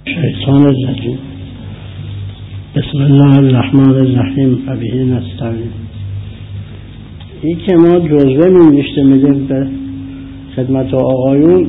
شیطان الرجیم. بسم الله الرحمن الرحیم. و به نستعین. این که ما جزوه می‌نوشتیم به خدمت آقایون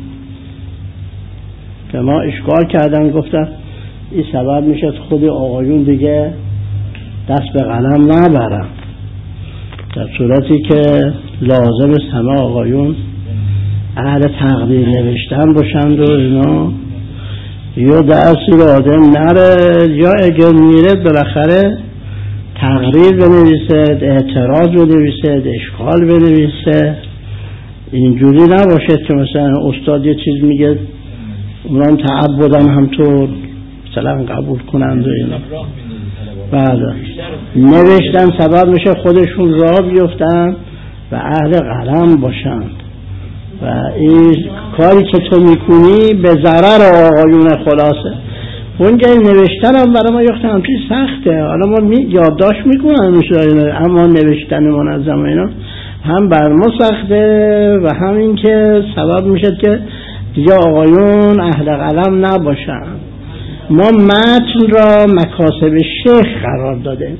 که ما اشکال کردن، گفتن این سبب میشه خود آقایون دیگه دست به قلم نبرن، در صورتی که لازم است همه آقایون اهل تقدیر نوشتن باشند و اینا، یا درسی رو آدم نره، یا اگر میره بالاخره تقریر بنویسد، اعتراض بنویسد، اشکال بنویسد. اینجوری نباشد که مثلا استاد یه چیز میگه اونام تعبدن همطور مثلا قبول کنند و اینا. بله، نوشتن سبب میشه خودشون راه بیفتن و اهل قلم باشند. و این کاری که تو میکنی به ضرر آقایون خلاصه. اونجا نوشتن هم برای ما یخت همچین سخته. حالا ما یادداشت میکنم اما نوشتن منظم اینا هم بر ما سخته و هم این که سبب میشه که دیگه آقایون اهل قلم نباشن. ما متن را مکاسب شیخ قرار دادیم.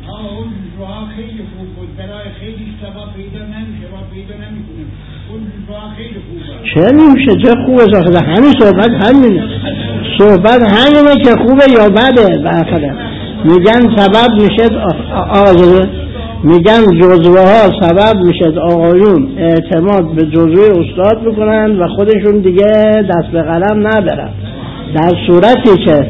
چه نمیشه؟ چه خوبه ساخته همین صحبت همینه که خوبه یا بده. بالاخره میگن سبب میشه میگن جزوه ها سبب میشه آقایون اعتماد به جزوه استاد بکنن و خودشون دیگه دست به قلم ندارن، در صورتی که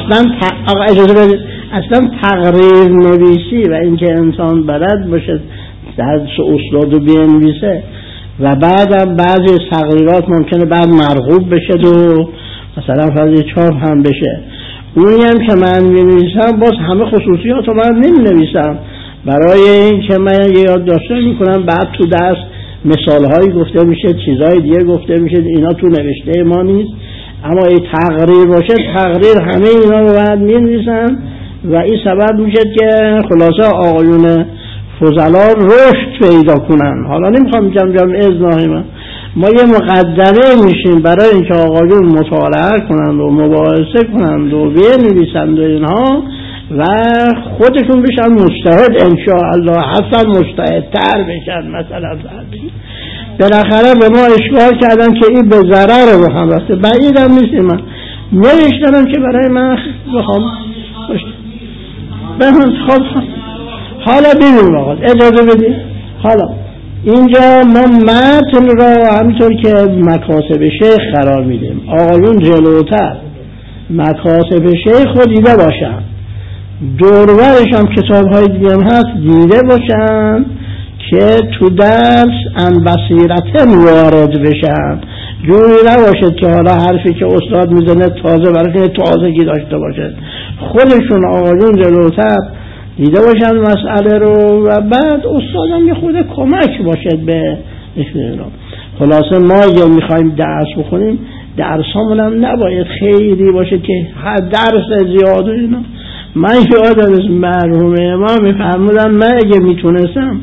اصلا تقریر نویسی و اینکه انسان بلد باشه درس استاد رو بنویسه و بعدم بعضی تغییرات ممکنه بعد مرغوب بشه و مثلا فضل چاپ هم بشه. اونی هم که من می‌نویسم باز همه خصوصیات رو من نمی‌نویسم، برای این که من یادداشت میکنم بعد تو درس مثالهایی گفته میشه، چیزهای دیگه گفته میشه، اینا تو نوشته ما نیست. اما این تقریر باشه، تقریر همه اینا رو بعد می‌نویسم و این سبب میشه که خلاصه آقایون فضلا رشد پیدا کنن. حالا نمیخوام جمع ازناهی ما یه مقدمه میشیم برای اینکه آقایون مطالعه کنند و مباحثه کنند و بنویسند و اینها و خودشون بشن مجتهد انشاءالله، حسن مجتهدتر بشن. مثلا بالاخره به ما اشکال کردن که این به ضرر رو هم رفته، بعیدم نیست. من نوشتنم که برای من بخوام حالا ببینیم آقا اجازه بدید. حالا اینجا ما متن را همینطور که مکاسب شیخ قرار میدیم، آقایون جلوتر مکاسب شیخ رو دیده باشن، دورورش هم کتاب های دیگه هم هست دیده باشن که تو درس ان بصیرت وارد بشن. جوری نباشد که حالا حرفی که استاد میزنه تازه برای تازگی داشته باشد. خودشون آقایون جلوتر دیده باشن مسئله رو و بعد استاد هم یه خود کمک باشد به اشتغال. خلاصه ما اگه میخوایم درس بخونیم درسامون هم نباید خیلی باشه که درس زیاد و اینا. من یادم از مرحوم امام میفرمودن من اگه میتونستم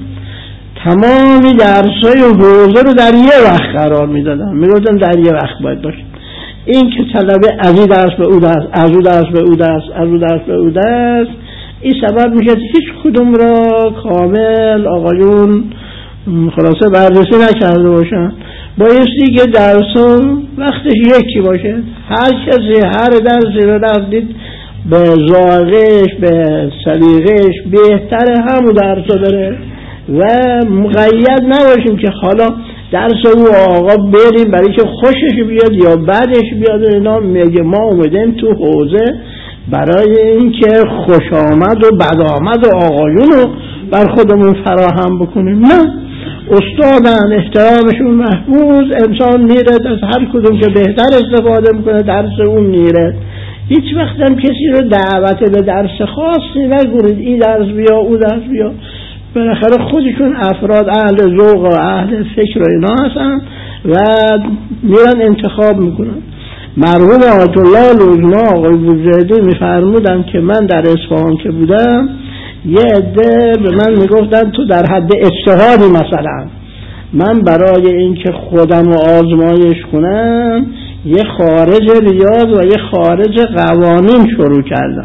تمامی درسای حوزه رو در یه وقت قرار میدادم، میگفتم در یه وقت باید باشه. این که طلبه از این درس به او درس، از او درس به او درس، از او درس به او درس، این سبب میشه هیچ کدوم را کامل آقایون خلاصه بررسی نکرده باشن. بایستی که درسون وقتش یکی باشه، هر کسی هر درسی رو رفتید به ذائقه‌اش به سلیقه‌اش بهتره همون درس رو بره و مقید نباشیم که حالا درس او آقا بریم برای که خوشش بیاد یا بعدش بیاد. اینا میگه ما اومدیم تو حوزه برای این که خوش آمد و بد آمد و آقایون رو بر خودمون فراهم بکنیم. نه، استادن احترامشون محفوظ، انسان میره از هر کدوم که بهتر استفاده میکنه درس اون میره. هیچ وقت هم کسی رو دعوت به درس خاصی نگورید این درس بیا او درس بیا. بالاخره خودشون افراد اهل ذوق و اهل فکر و اینا هستن و میرن انتخاب میکنن. مرحوم آیت الله لوزنا آقای بوزیدی میفرمودن که من در اصفهان که بودم یه عده به من میگفتن تو در حد اجتهادی، مثلا من برای اینکه خودم رو آزمایش کنم یه خارج ریاض و یه خارج قوانین شروع کردم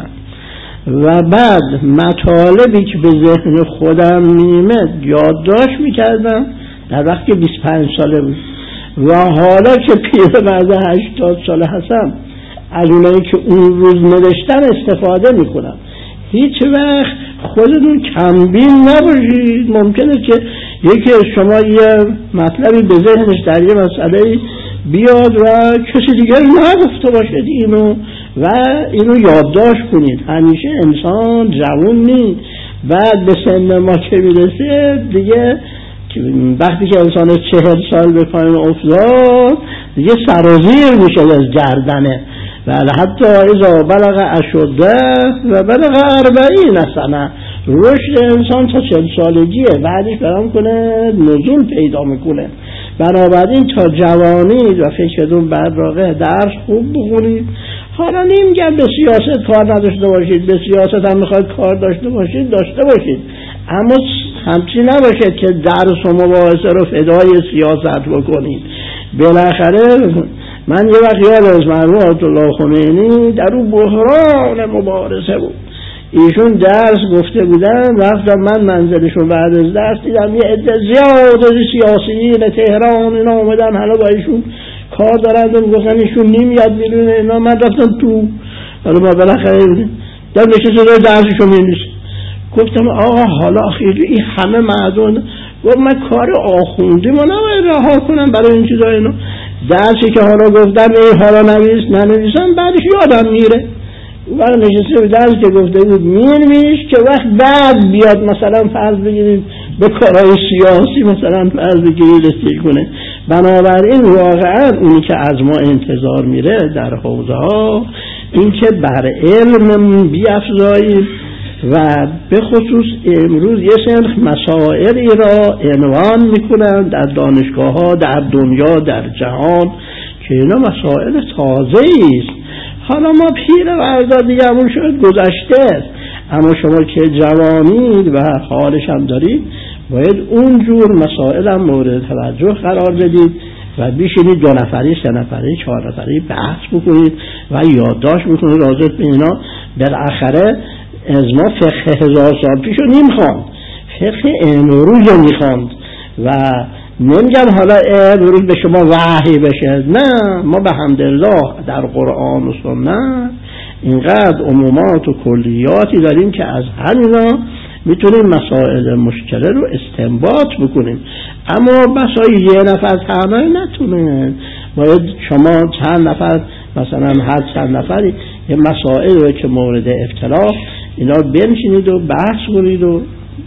و بعد مطالبی که به ذهن خودم میمد یادداشت میکردم در وقتی 25 ساله بود و حالا که پیر بعد 80 ساله هستم از اونایی که اون روز نوشتن استفاده میکنم. هیچ وقت خودتون کمبین نباشید. ممکنه که یکی از شما یه مطلبی به ذهنش در یه مسئله بیاد و کسی دیگر نگفته باشد اینو و اینو یادداشت کنید. همیشه انسان جوان نیست، بعد به سن ما که میرسه دیگه وقتی که انسان 40 سال به پایین افتاد دیگه سرازیر میشه از گردنه. بله حتی اذا بلغ اشده و بلغ 40 سنه رشد انسان تا 40 سالگیه، بعدش برام کنه نزول پیدا میکنه. بنابراین تا جوانی و فکرتون برراقه درس خوب بخونید. حالا نمیگم به سیاست کار نداشته باشید، به سیاست هم میخواید کار داشته باشید داشته باشید، اما همچی نباشید که درس و مباحثه رو فدای سیاست بکنید. بالاخره من یه وقت یاد از مرحوم آیت الله خمینی در اون بحران مبارزه بود، ایشون درس گفته بودن، رفتم من منزلشون بعد از درس دیدم یه عده زیاد سیاسیین تهران اینا اومدن، حالا با ایشون کار دارند و گفتن ایشون نمیاد بیرون اینا. من رفتم تو، حالا ما بالاخره در نشسته داره درسشو می‌نویسه. گفتم آقا حالا خیلی این همه معدون، گفت من کار آخوندی ما نباید رها کنم برای این چیزا. اینو درسی که حالا گفتم این حالا ننویسم بعدش یادم میره. وقت نشسته به درس که گفته بود می‌نویس که وقت بعد بیاد مثلا فرض بگیرید به کارهای سیاسی مثلا فرض بگیرید رسیدگی کنه. بنابراین واقعا اونی که از ما انتظار میره در حوزه ها این که بر علم بیافزاییم و به خصوص امروز یه سری مسائلی را عنوان میکنن در دانشگاه ها در دنیا در جهان که اینا مسائل تازه‌ای است. حالا ما پیر ورزا دیگه همون شد گذشته، اما شما که جوانید و حالش هم دارید باید اونجور مسائل هم مورد توجه قرار بدید و بیشینید 2 نفری 3 نفری 4 نفری بحث بکنید و یادداشت بکنید راجع به اینا. بالاخره از ما فقه 1000 سال پیشو نمیخواند، فقه امروز رو میخواند و نمیگم حالا امروز به شما وحی بشه، نه، ما به حمدالله در قرآن و سنت اینقدر عمومات و کلیاتی داریم که از همینا میتونیم مسائل مشکله رو استنباط بکنیم. اما بسای یه نفر تمام نتونه، باید شما چند نفر مثلا هر چند نفری یه مسائل رو که مورد اختلاف اینا بنشینید و بحث کنید و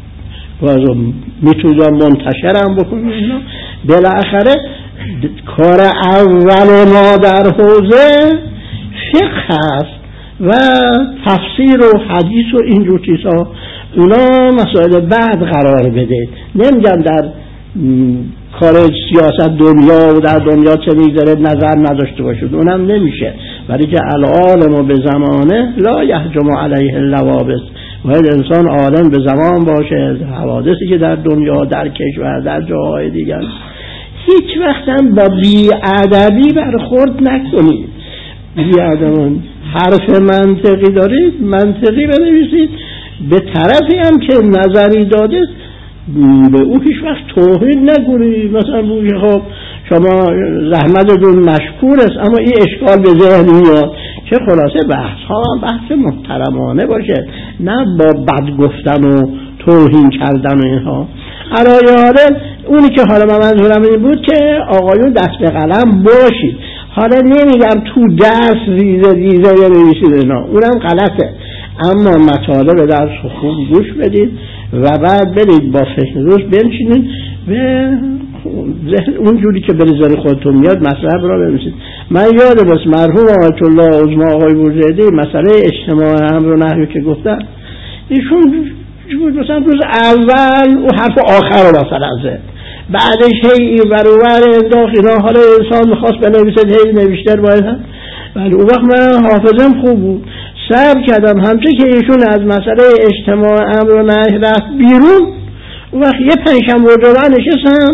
میتونید منتشرم بکنید اینا. بالاخره کار اول ما در حوزه فقه هست و تفسیر و حدیث و اینجور چیزها، اونا مسائل بعد قرار بده. نمیگم در کار سیاست دنیا و در دنیا چه میگذره نظر نداشته باشید، اونم نمیشه، ولی که العالم به زمانه لا یهجم علیه اللوابس، باید انسان عالم به زمان باشه. حوادثی که در دنیا در کشور در جاهای دیگر هیچ وقت هم با بی‌ادبی برخورد نکنید. بی‌ادبان حرف منطقی دارید منطقی بنویسید، به طرفی هم که نظری داده به او هیچ وقت توهین نگویید. مثلا بگویید خب شما زحمتتون مشکور است، اما این اشکال به ذهن میاد که خلاصه بحث ها بحث محترمانه باشه، نه با بد گفتن و توهین کردن و اینها. حالا اونی که حالا من منظورم این بود که آقایون دست به قلم باشید. حالا نمیگم تو درس ریزه بنویسید اینا، اونم غلطه، اما مطالب درس خوب گوش بدید و بعد برید با فکر روز بنشینید و اونجوری که به نظر خودتون میاد مطلب را بنویسید. من یادم است مرحوم آیت الله عظما آقای بوزیدی مسئله اجتماع امر و نهی که گفتن، ایشون مثلا روز اول و حرف آخر رو مثلا زد، بعدش هی این برابر انداخت اینا. حالا انسان میخواست بنویسه هی نوشتر باید هم، ولی اون وقت من حافظم خوب بود، صبر کردم همچه که ایشون از مسئله اجتماع امر و نهی رفت بیرون، اون وقت یه پنجشنبه و جمعه نشستم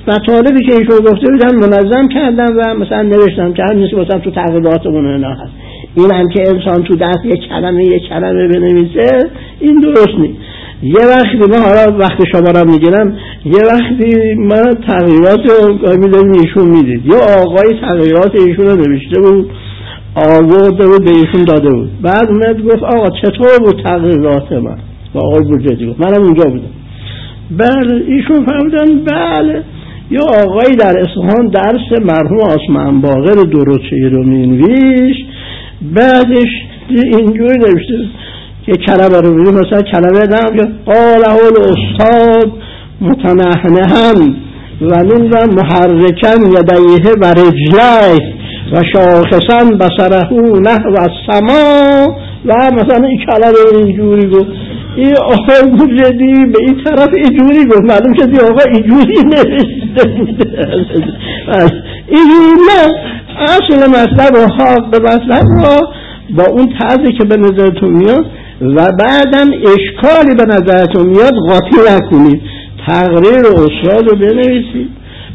مطالبی که ایشون گفته بودن منظم کردم و مثلا نوشتم که همین مثلا تو تقریباتمون اینا هست. این هم که انسان تو دست یک کلمه بنویسه این درست نیست. یه وقتی ما حالا وقت شما را میگیرم، یه وقتی ما تغییرات رو میدونیم ایشون میدید، یا آقای تغییرات ایشون رو نوشته بود آورده بود به ایشون داده بود، بعد اومد گفت آقا چطور بود تغییرات من؟ با آقای بورجردی گفت منم اونجا بودم. بله ایشون فهمیدن بله یا آقایی در اصفهان درس مرحوم عثمان باقر دروچه‌ای رو مینویش، بعدش اینجوری نوشته که کلمه رو بگیم مثلا کلمه نام قاله الاستاد متنحنحا و محرکا یدیه و رجلیه و شاخصا بصره نحو السما و مثلا این کلمه اینجوری گفت. این آقای بورجردی به این طرف اینجوری گفت، معلوم شد این آقا اینجوری نوشته بوده. اینجوری نه، اصل مطلب و حق مطلب را با اون طرزی که به نظرتون میاد و بعدم اشکالی به نظرتون میاد قاطی نکنید، تقریر استاد رو بنویسید،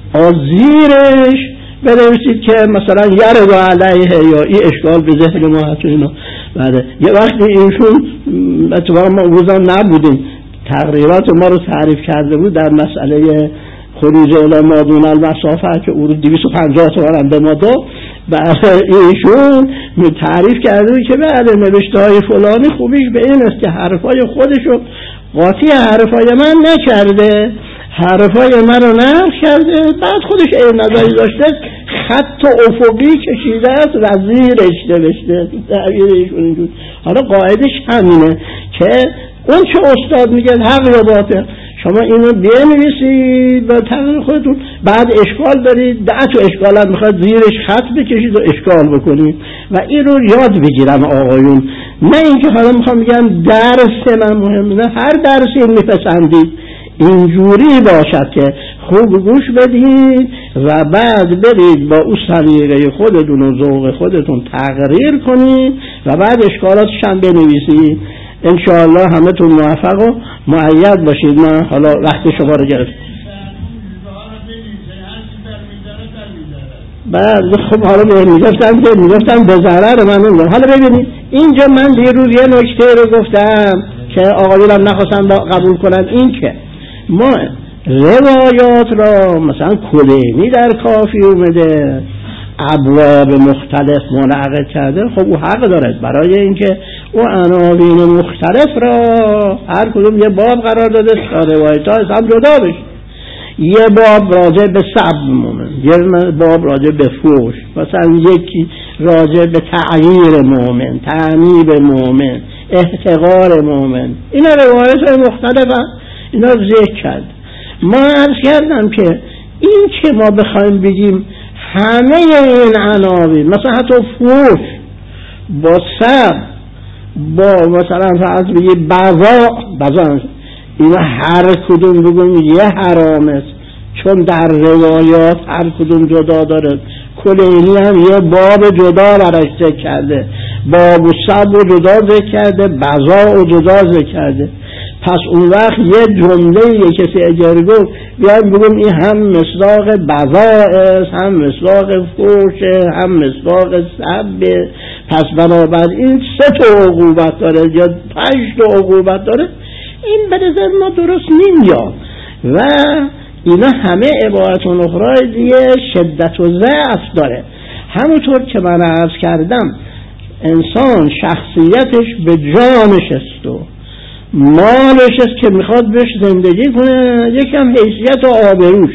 زیرش بنویسید که مثلا یرد علیه یا این اشکال به ذهن ما هست اینا. بعد یه وقتی ایشون اتفاقا ما روزا نبودیم تقریرات ما رو تعریف کرده بود در مسئله خروج الی ما دون المسافه که او رو 250 تومن به ما داد. بعد ایشون تعریف کرده بود که بله نوشته های فلانی خوبیش به این است که حرفای خودشو قاطی حرفای من نکرده، حرفای من رو نقل کرده، بعد خودش این نظری داشته خط افقی کشیده است و زیرش نوشته. حالا قاعدش همینه که اون چه استاد میگه حق یا باطل شما اینو بنویسید و تقریر خودتون، بعد اشکال دارید 10 تا اشکال هم میخواد زیرش خط بکشید و اشکال بکنید و این رو یاد بگیرم آقایون. نه اینکه حالا میخوام بگم درس من مهم نه، هر درسی میپسندید اینجوری باشد که خوب گوش بدید و بعد برید با اون سلیقه خودتون و ذوق خودتون تقریر کنید و بعد اشکالاتش هم بنویسید. انشاءالله همه تون موفق و مؤید باشید. من حالا وقت شما رو گرفتم. بعد خب حالا میگفتم به ضرر من نمیدونم. حالا ببینید اینجا من دیروز یه نکته رو گفتم که آقایون هم نخواستن قبول کنن، این که ما روایات را مثلا کلینی در کافی اومده ابواب مختلف منعقد کرده، خب او حق داره برای اینکه او عناوین مختلف را هر کدوم یه باب قرار داده تا روایت ها از هم جدا بشه. یه باب راجع به سب مومن، یه باب راجع به فوش، مثلا یکی راجع به تعییر مومن، تعمیب مومن، احتقار مومن. اینا روایت های مختلف هم اینا ذکر کرد. ما عرض کردم که این که ما بخوایم بگیم همه این عناوین مثلا حتی فوش با سب با مثلا فرض بگیم بزا اینا هر کدوم بگیم یه حرام است، چون در روایات هر کدوم جدا داره. کلینی هم یه باب جدا براش ذکر کرده، باب و سب و جدا ذکر کرده، بزا و جدا ذکر کرده. پس اون وقت یه جمله یه کسی اگر گفت بیایم بگم این هم مصداق بزاء هم مصداق فوشه هم مصداق سب، پس بنابراین 3 تا عقوبت داره یا 5 تا عقوبت داره، این به نظر ما درست نمیاد. و اینا همه عبارتون اخرى دیگه شدت و ضعف داره. همونطور که من عرض کردم انسان شخصیتش به جانش است و مالش است که میخواد بهش زندگی کنه، یکم حیثیت و آبروش.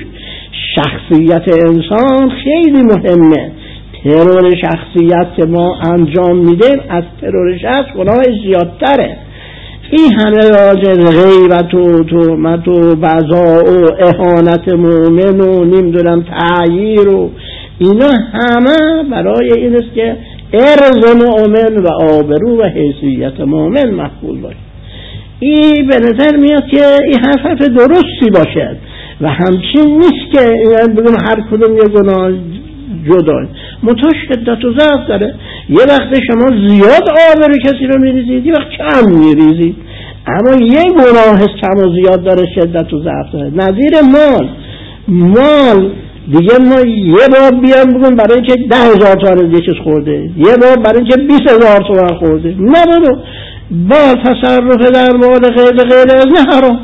شخصیت انسان خیلی مهمه. ترور شخصیت که ما انجام میدیم از ترور شخص گناه زیادتره. این همه راجع غیبت و تهمت و بزا و اهانت مومن و نمیدونم تعییر و اینا همه برای این است که ارض مومن و آبرو و حیثیت مومن محفوظ باشه. این به نظر میاد که این حرف درستی باشد و همچین نیست که بگم هر کدوم یه گناه جدای منتها شدت و ضعف داره. یه وقت شما زیاد آبرو کسی رو میریزید، یه وقت کم میریزید، اما یه گناه کم و زیاد داره، شدت و ضعف داره. نظیر مال مال دیگه ما یه بار بیام بگم برای اینکه 10,000 تومان یه چیز خورده، یه بار برای اینکه 20,000 تومان خورده، نه بابا، با تصرف در مال غیر از نه حرام.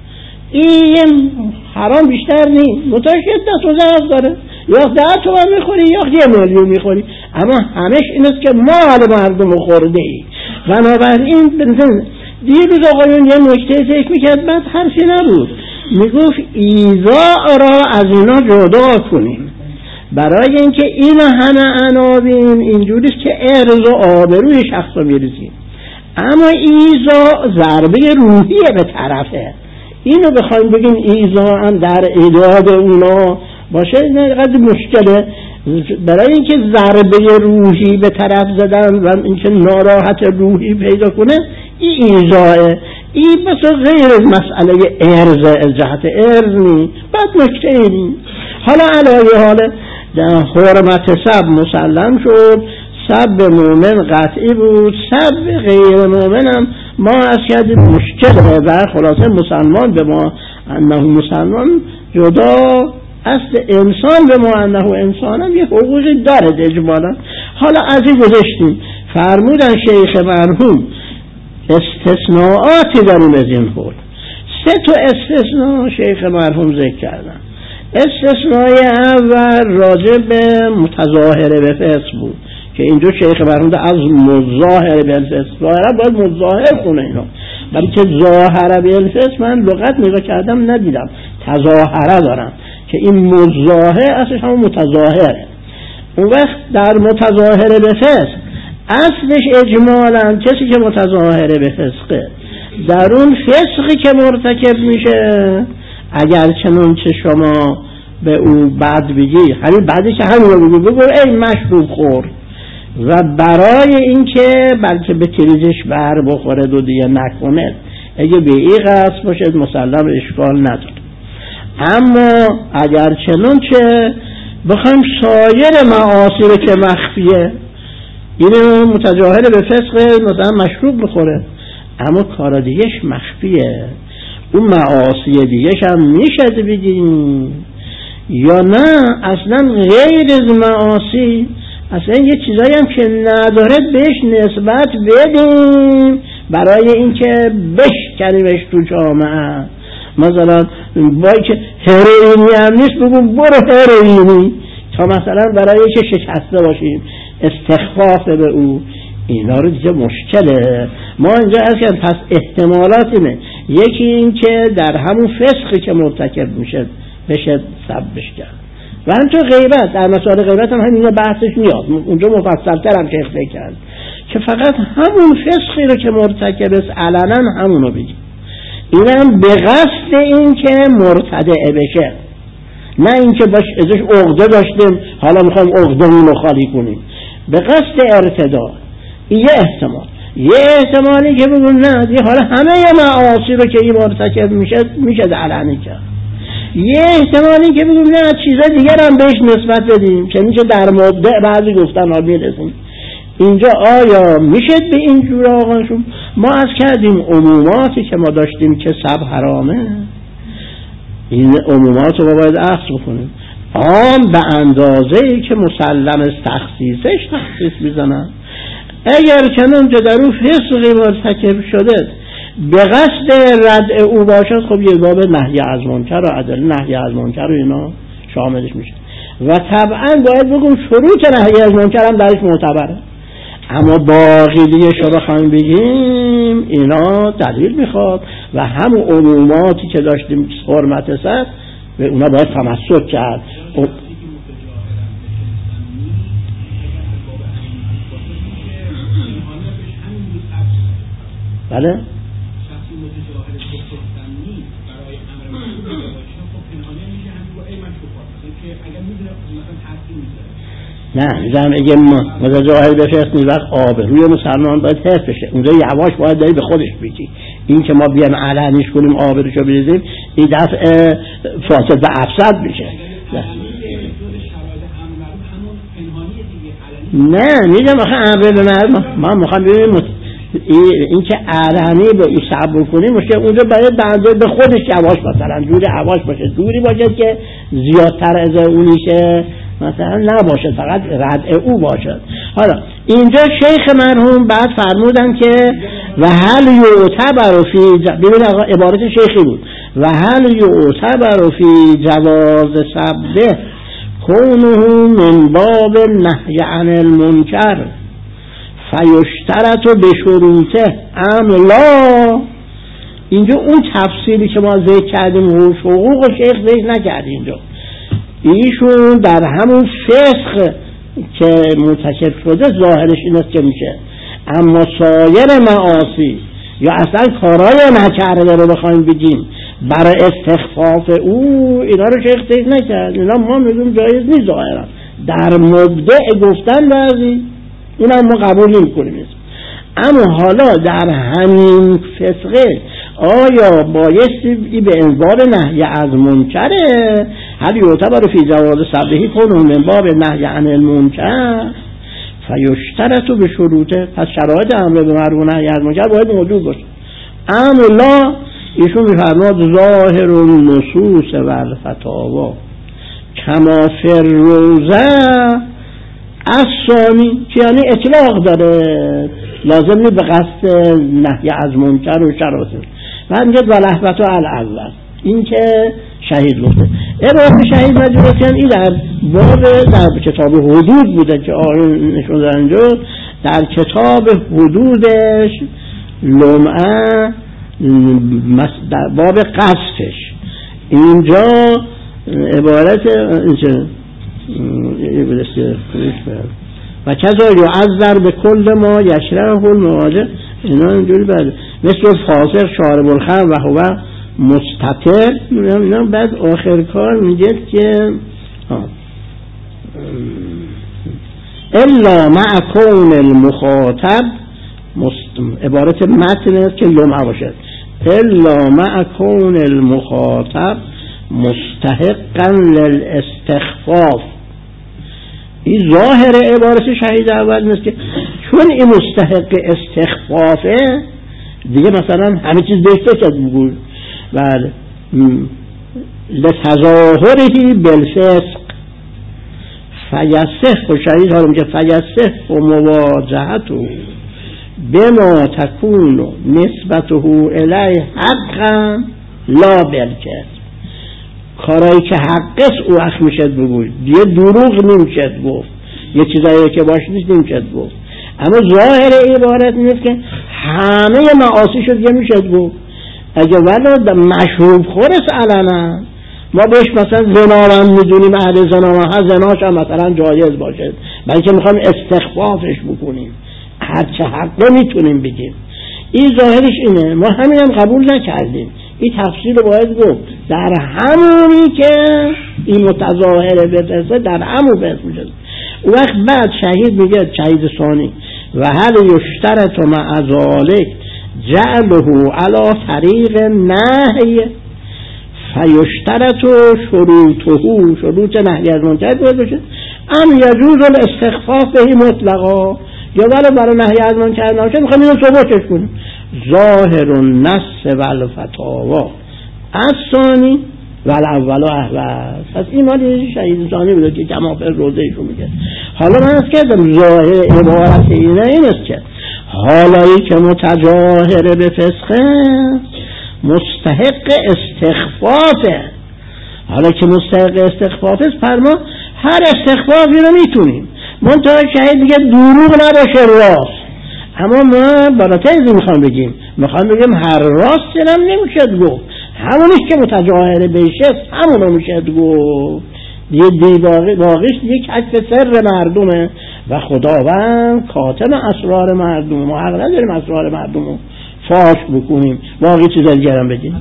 این حرام بیشتر نیست، متوجه شدت و ضرر داره، یا 10 تومان میخوری یا 1 میلیون میخوری، اما همش این است که مال مردم خورده ای. بنابراین دیروز آقایون یه نکته ذکر میکرد، بعد حرفی نبود، میگفت ایذاء را از اینا جدا کنیم، برای اینکه اینا همه عناوین اینجوریست که ارز و آبروی شخص رو میریزیم، اما ایذاء ضربه روحیه به طرفه. اینو بخوایم بگیم ایذاء هم در ایجاد اونا باشه اینقدر مشکله، برای اینکه ضربه روحی به طرف زدن و اینکه ناراحت روحی پیدا کنه این ایذاءه. این بس غیر از مسئله ارز، از جهت ارز نی. بعد نکته اینی حالا علیه حال حرمت سب مسلم شد، سب مومن قطعی بود، سب غیر مومن هم ما از کردیم مشکله و خلاصه مسلمان به ما انه مسلمان جدا اصل انسان به ما انه انسان هم یه حقوقی داره اجمالا. حالا از این گذشتیم، فرمودن شیخ مرحوم استثناءاتی داریم از این حول. 3 استثناء شیخ مرحوم ذکر کردن. استثناء اول راجع به متظاهره به فسق بود که اینجا شیخ مرحوم از مظاهره به فسق، ظاهره باید مظاهر کنه اینا، بلکه ظاهره به فسق من لغت نگاه کردم ندیدم، تظاهره دارم که این مظاهر اصلش هم متظاهره. اون وقت در متظاهره به فسق اصلش اجمالا کسی که متظاهره به فسقه، در اون فسقی که مرتکب میشه اگر چنانچه شما به او بد بگی، همین بعدی که همین رو بگو ای مشروب خور، و برای اینکه بلکه به تریزش بر بخوره و دیگه نکنه، اگه به این قصد باشد مسلم اشکال نداره. اما اگر چنانچه بخوایم سایر معاصی رو که مخفیه، اینو متجاهل به فسق مثلا مشروب بخوره اما کار دیگهش مخفیه، اون معاصی دیگهش هم میشه بگیم یا نه اصلا غیر از معاصی، اصلا یه چیزایی هم که نداره بهش نسبت بدیم برای اینکه بشکنیمش تو جامعه. مثلا وای که هروئینی هم نیست بگم برو هروئینی، تا مثلا برای که شکسته باشیم استخفاف به او، اینا رو دیگه مشکله. ما اینجا اصلا پس احتمالات اینه، یکی این که در همون فسقی که مرتکب میشه بشه سبش کرد، و همچون غیبت، در مسائل غیبت هم همین بحثش میاد، اونجا مفصل‌تر هم شیخ کرد که فقط همون فسقی رو که مرتکب است علنا همونو بگیم، اینم به قصد این که مرتدع بشه، نه اینکه باش ازش عقده داشتیم حالا میخوایم عقدمون رو خالی کنیم، به قصد ارتداع. این یه احتمال. یه احتمالی که بگون نه دیگه حالا همه معاصی رو که این مرتکب میشه علنی کرد. یه احتمالی که بگون نه چیزا دیگر هم بهش نسبت بدیم که میشه در مبدع بعضی گفتن ها میرسیم. اینجا آیا میشه به این جور آقانشون؟ ما از کردیم عموماتی که ما داشتیم که سب حرامه، این عمومات رو باید اخذ بکنیم، عام به اندازه‌ای که مسلم از تخصیصش تخصیص میزنن. اگر چنانچه در اون فسقی مرتکب شده به قصد ردع او باشد، خب یه باب نهی از منکر و عدل نهی از منکر و اینا شاملش میشه، و طبعا باید بگم شروط نهی از منکر هم درش معتبره. اما باقی دیگه شما بخوایم بگیم اینا دلیل میخواد و همون عموماتی که داشتیم حرمت سب به اونا باید تمسک کرد. بله نه میگم اگه متجاهل به فسق نیست وقت آبروی مسلمان باید حفظ بشه، اونجا یواش باید داری به خودش بگی. این که ما بیان علنیش کنیم آبروشو بریزیم این دفعه فاسد و افسد میشه. نه میگم آخه امر به معروف ما میخوام ببینیم این که علنی به او صبر کنیم باشه، اونجا باید به خودش یواش مثلا جوری یواش باشه، جوری باشه که زیادتر از اونیشه مثلا نباشه، فقط ردع او باشد. حالا اینجا شیخ مرحوم بعد فرمودن که و هل یعتبر فی ببین عبارت شیخی بود، و هل یعتبر فی جواز سبه کونه من باب نهی عن المنکر فیشترط بشروطه ام لا. اینجا اون تفصیلی که ما ذکر کردیم حقوق شیخ ذکر نکرد. اینجا ایشون در همون فسق که مرتکب شده ظاهرش این است که میشه، اما سایر معاصی یا اصلا کارای نکرده رو بخوایم بگیم برای استخفاف او، اینا رو شیخ ذکر نکرد. اینا ما میگیم جایز نیست ظاهرا در مبدع گفتن بعضی، اینا ما قبول نمی‌کنیم. اما حالا در همین فسقه آیا بایستی به انذار نهی از منکره، هل یعتبر فی جواز سبهی کنون من باب نهی عن المنکر فیشترط به شروطه، پس شرایط امر به معروف نهی از منکر باید موجود باشه. اما لا، ایشون می‌فرماد ظاهر النصوص و الفتاوا کما فی الروضه الثانی، که یعنی اطلاق داره، لازم نیست به قصد نهی از منکر و شرایط. بعد میگه ولحبت و الاول، این که شهید گفته عبارت شهید مجلسیان این در باب در کتاب حدود بوده که آیون نشون دارن جو، در کتاب حدودش لمعه در باب قصدش اینجا عبارت و کذا یعذر به کل ما یشرح المواجه، اینا اینجوری بعد مثل فاسق شارب الخمر و هو مستتر. اینا بعد آخر کار میگه که الا مع کون المخاطب عبارت متن است که لمعه باشد، الا مع کون المخاطب مستحقا للاستخفاف. این ظاهر عبارت شهید اول نیست که چون این مستحق استخفافه دیگه مثلا همه چیز بهشته شد بگوی بله لتظاهره بالفسق فیصح و شهید حالا میگه فیصح و مواجهته بما تکون نسبته الیه حقا لا بالکذب. کارایی که حقش او وقت میشد بگوی، دیگه دروغ نمیشد گفت، یه چیزایی که باشه نیست نمیشد گفت. اما ظاهر عبارت نیست که همه معاصی شد دیگه میشد گفت. اگه ولو مشروب خورس علنا ما بهش مثلا زنا هم میدونیم، اهل زنا ها زناش هم مثلا جایز باشه، بلکه میخوایم استخفافش بکنیم، هرچه حقه میتونیم بگیم. این ظاهرش اینه، ما همین هم قبول نکردیم. این تفسیر رو باید گفت در همونی که این متظاهره بفرسته در همون بحث میشه. اون وقت بعد شهید میگه شهید ثانی و هل یشترط مع ذلک جعله علی طریق نهی فیشترط شروطه، شروط نهی از منکر باید باشه، ام یجوز الاستخفاف بهی مطلقا، یا ولی برای نهی از منکر نباشه میخوایم اینو ثباتش کنیم. ظاهر النص و الفتاوا الثانی و الاول احوال. پس این مالی شهید ثانی بوده که کما فی روزه ایشون میگه. حالا من از کردم ظاهر عبارت اینه این است که حالایی که متجاهره به فسقه مستحق استخفافه. حالا که مستحق استخفافه پر ما هر استخفافی رو میتونیم، منتها شهید دیگه دروغ نباشه راست. اما ما بالاتر از این میخوام بگیم هر راستی هم نمیشه گفت، همونیش که متجاهره بهشه همونو میشه گفت. یه واقعیش یک کشف سر مردمه و خداوند کاتم اسرار مردم، ما حق نداریم اسرار مردم رو فاش بکنیم، واقعی چیز دیگر هم بگیم.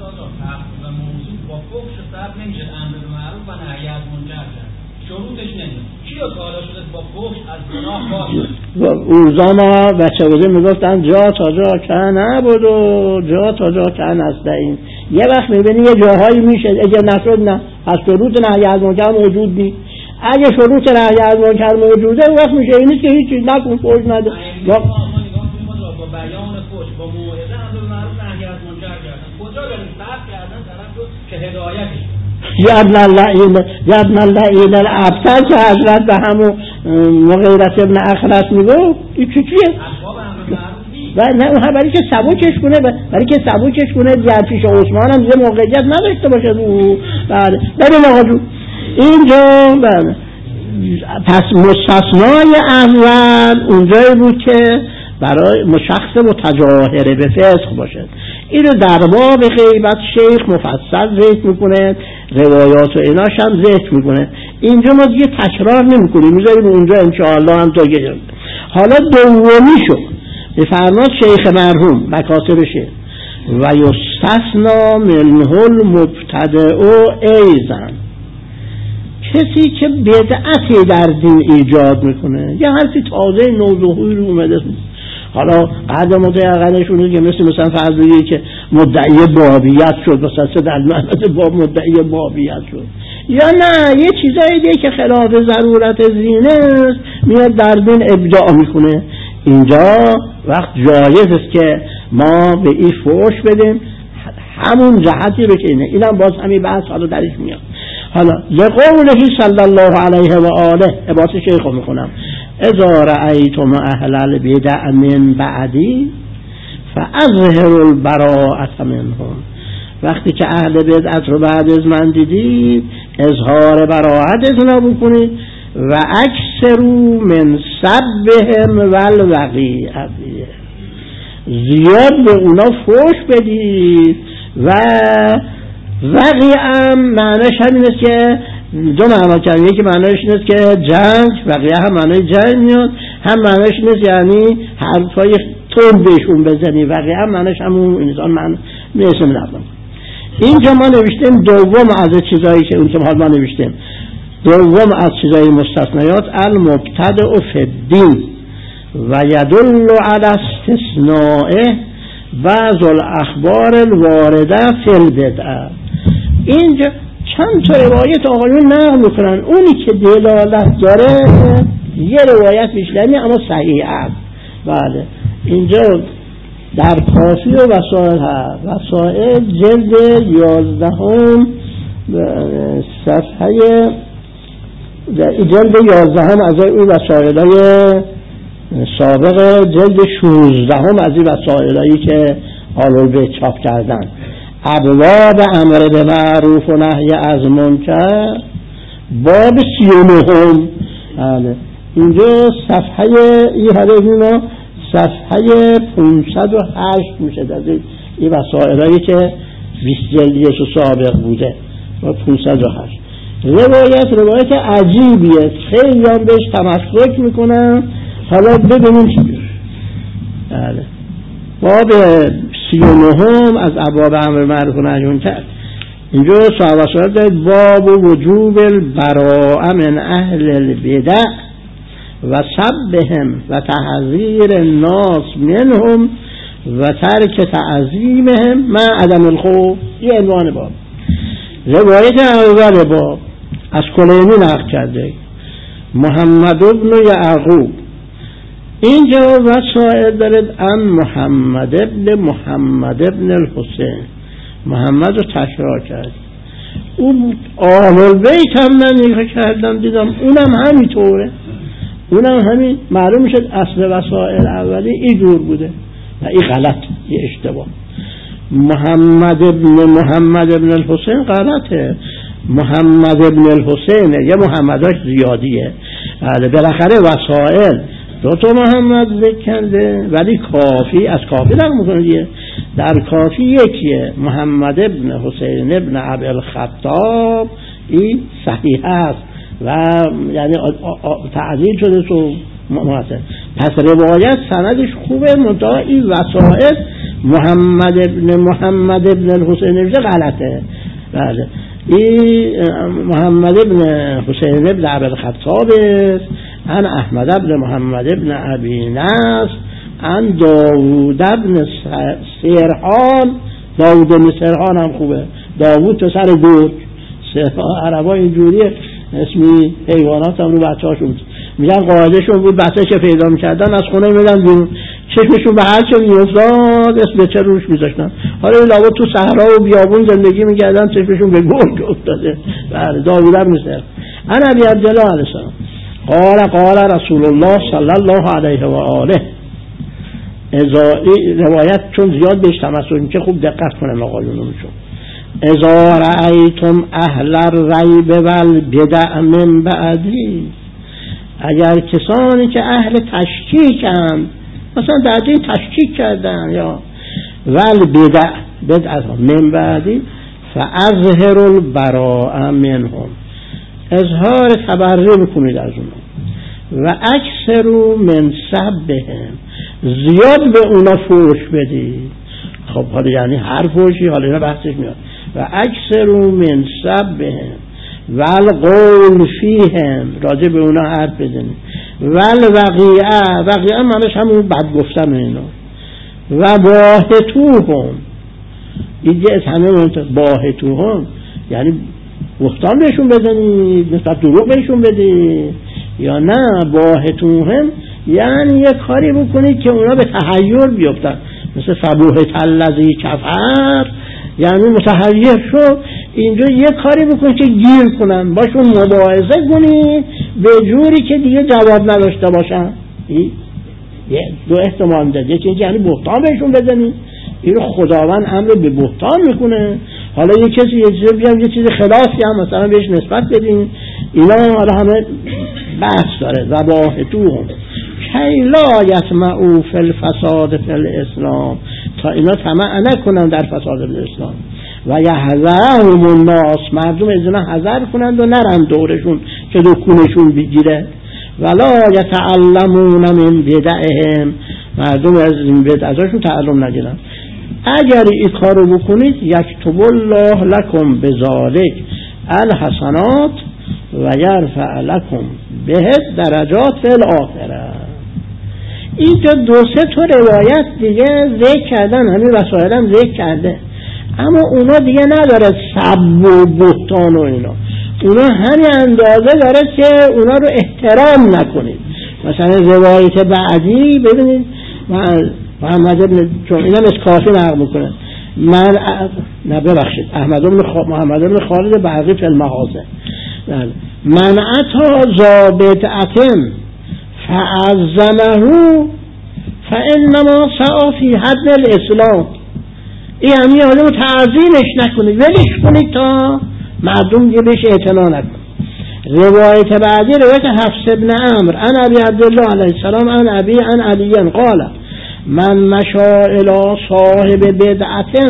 اون زمان بچه بوده میگفتن جا تا جا که نبود و جا تا جا که نستعین. یه وقت میبینی یه جاهایی میشه اگه نشد نه، از شروط نهی از منکر موجود نیست. اگه شروط نهی از منکر موجوده اون وقت میشه این نیست که هیچ چیز نکن فوش نده. بیان فحش با موعظه امر به معروف نهی از منکر کردن. کجا داریم فرق کردن طرف رو که هدایتش یادن اللعین الابتر که حضرت به همون مغیرت ابن اخرس میگو این چیه؟ اسباب امر معروف نیست. نه برای که سبوکش کنه در پیش عثمان هم یه موقعیت نداشته باشه رو. بله ببین آقا جو اینجا بله پس مستثنای اول اونجایی بود که برای شخص متجاهره به فسق باشه. اینو در باب غیبت شیخ مفصل ذکر میکنه، روایات و ایناش هم ذکر میکنه. اینجا ما دیگه تکرار نمیکنیم، میذاریم اونجا انشاءالله هم تا گرم. حالا دومی شو بفرماد شیخ مرحوم مکاتب شیخ و یستثنا منه المبتدع ایضا، کسی که بدعتی در دین ایجاد میکنه، یه حرفی تازه نوظهوری رو اومده، حالا قدر متعقلشونه که مثلا فرض بگیرید که مدعی بابیت شد، مثلا در معنی باب مدعی بابیت شد، یا نه یه چیزایی دیگه که خلاف ضرورت زینه است میاد در دین ابداع میکنه. اینجا وقت جایز است که ما به این فحش بدیم، همون جهتی رو که اینم باز همین بحث حالا درش میاد. حالا لقوله صلی الله علیه و آله عبارت شیخو میخونم: اذا رأیتم اهل البدع من بعدی فاظهروا البراءة منهم، وقتی که اهل بدعت رو بعد از من دیدید اظهار براءت از اونا بکنید، و اکثروا من سبهم والوقیعة، زیاد به اونا فحش بدید. و وقیعه معنیش همین است که دو معنا کرد، یکی معنیش این است که جنگ، وقیعه هم معنی جنگ میاد، هم معنیش این است یعنی حرفای تند بهشون بزنی، وقیعه هم معنیش همون انسان معنی میسه منظم. اینجا ما نوشتیم دوم از چیزایی که اون که ما نوشتیم دوم از چیزای مستثنیات المبتدع فی الدین و یدل علی استثنائه بعض الاخبار الوارده فی البدعه. اینجا چند تا روایت آقایون نقل میکنن، اونی که دلالت داره یه روایت بیشتری اما صحیح است. بله اینجا در کافی و وسائل هست، وسائل جلد 11 صفحه جلد 11 از این وسائلای سابق، جلد 16 از این وسائلایی که آل‌البیت چاپ کردن، ابواب امر به معروف و نهی از منکر، باب 39. بله اینجا صفحه صفحه 508 میشه در این وسائلایی که 20 جلدیش سابق بوده و 508. روایت عجیبیه، خیلی هم بهش تمسک میکنن. حالا ببینیم چی. بله باب 39 از ابواب امر معروف و نهی منکر، اینجا صحابه دارید باب وجوب البراءة من اهل البدع و سبهم و تحذیر الناس منهم و ترک تعظیمهم مع عدم الخوف. این عنوان باب. روایت اول باب از کلینی نقل کرده محمد بن یعقوب. اینجا وسائل دارد ان محمد ابن الحسین، محمد رو تکرار کرد. اون آل‌البیت هم من نگاه کردم دیدم اونم همینطوره، اونم همین. معلوم شد اصل وسائل اولی این جور بوده و این غلط، این اشتباه. محمد ابن الحسین غلطه، محمد ابن الحسین یه محمداش زیادیه. بالاخره وسائل دو تا محمد ذکر کرده ولی کافی از کافی نقل میکنه دیگه. در کافی یکیه محمد ابن حسین ابن ابی الخطاب، این صحیح است و یعنی تعدیل شده تو محسن. پس روایت سندش خوبه، منتها این وسائل محمد ابن الحسین ابن غلطه. بله این محمد ابن حسین ابن ابی الخطاب است، عن احمد ابن محمد ابن ابی نصر، عن داوود ابن سرحان. داوود ابن سرحان هم خوبه، داوود پسر گرگ. عربا اینجوریه اسمی حیوانات هم رو بچه هاشون میگن. قاعدهشون بود بچه که پیدا میکردن از خونه میدن بیرون، چشمشون به هر چه میافتاد اسم چه روش میذاشتن. حالا این لابد تو صحرا و بیابون زندگی میکردن، چشمشون به گرگ افتاده. بله داوود بن مصر. انا ابی عبدالله علیه السلام قال رسول الله صلی الله علیه و آله. روایت چون زیاد بهش تمسک میشه خوب دقت کنن آقایونمشون. اذا رأیتم اهل الریب والبدع من بعدی، اگر کسانی که اهل تشکیکند، مثلا در دین تشکیک کردن یا والبدع بدعت من بعدی، فاظهروا البراء منهم، اظهار تبرئه بکنید از اونها، و اکثروا من سبهم، زیاد به اونا فوش بدید. خب حالا یعنی هر فوشی، حالا اینا بحثش میاد. و اکثروا من سبهم والقول فیهم، راجع به اونا حرف بزنید. والوقیعه معنیش همون بد گفتن اینا. و باهتوهم، دیگه همه باهتوهم یعنی بهتان بهشون بزنید، نسبت دروغ بهشون بدید، یا نه باهتوهم یعنی یه کاری بکنید که اونا به تحیر بیفتن، مثل فبوهت الذی کفر، یعنی متحیر شد. اینجا یه کاری بکنید که گیر کنن، باشون مباحثه کنید به جوری که دیگه جواب نداشته باشن. دو احتمال داره، یکی یعنی بهتان بهشون بزنید، این خداوند امر به بهتان میکنه. حالا یه کسی یه چیزی بیان یه چیز خلافی هم مثلا بهش نسبت بدین، اینا حالا همه بحث داره. ذباحتوهم کی لا یسمعوا فی الفساد فی الاسلام، تا اینا طمع نکنن در فساد الاسلام. و یحذرهم الناس، مردم از اینا حذر کنند و نرن دورشون که دکونشون بگیره. ولا یتعلمون من بدعهم، مردم از این بدعشون تعلم نگیرن. اگر این کارو بکنید یکتب الله لکم بذالک الحسنات و یرفع لکم به درجات فی الاخره. اینجا دو سه تا روایت دیگه ذکر کردن، همین وسائل هم ذکر کرده، اما اونا دیگه نداره سب و بهتان و اینا، اونا همین اندازه داره که اونا رو احترام نکنید. مثلا روایت بعدی ببینید محمد ابن، چون اینا اسکافی نقل میکنه، محمد ابن خالد بعضی فی المغازه، من اتی ذا بدعة فعظمه فانما سعی فی حد الاسلام. این همین آدم تعظیمش نکنید، ولش کنید تا مردم دیگه بهش اعتنا نکنید. روایت بعدی روایت حفص ابن عمرو عن ابی عبدالله علیه السلام عن ابی عن علی قال من مشى الی صاحب بدعة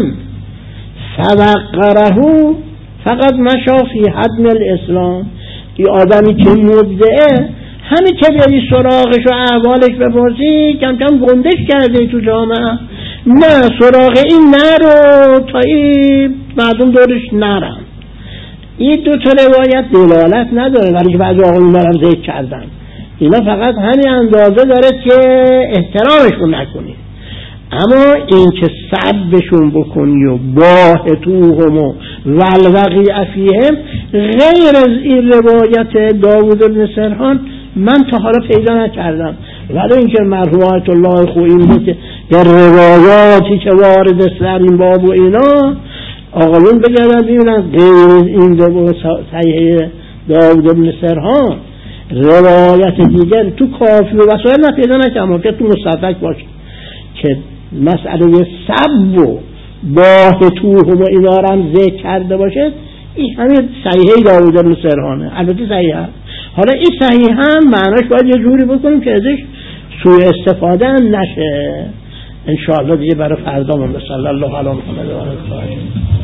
فوقره فقط مشى فی حد الاسلام. این آدمی که مبدعه، همین که بیایی سراغش و احوالش بپرسی کم کم گندش کرده تو جامعه، نه سراغ این نرو تا این مردم دورش نرن. این دو تا روایت دلالت نداره، ولی که بعضی آقایون دارم ذکر کردن، اینا فقط همین اندازه داره که احترامشون نکنی، اما این که سبشون بکنی و باهتوهم و والوقیع فیهم، غیر از این روایت داوود بن سرحان من تا حالا پیدا نکردم. ولی اینکه مرحومت الله خویی بود که در روایاتی که وارد سر این باب و اینا آقایون بگردن ببینن غیر این دو صحیح داوود بن سرحان روایت دیگر تو کافی و وسائل پیدا نکردم که تو مستدرک باشه که مسئله سب و باهتوهم و اینا رو هم ذکر کرده باشه. این همین صحیح داوود بن سرحانه، البته صحیح هست. حالا این صحیح هم معناش باید یه جوری بکنیم که ازش سوء استفاده هم نشه. انشاءالله دیگه برای فردا من صلی الله علیه و آله.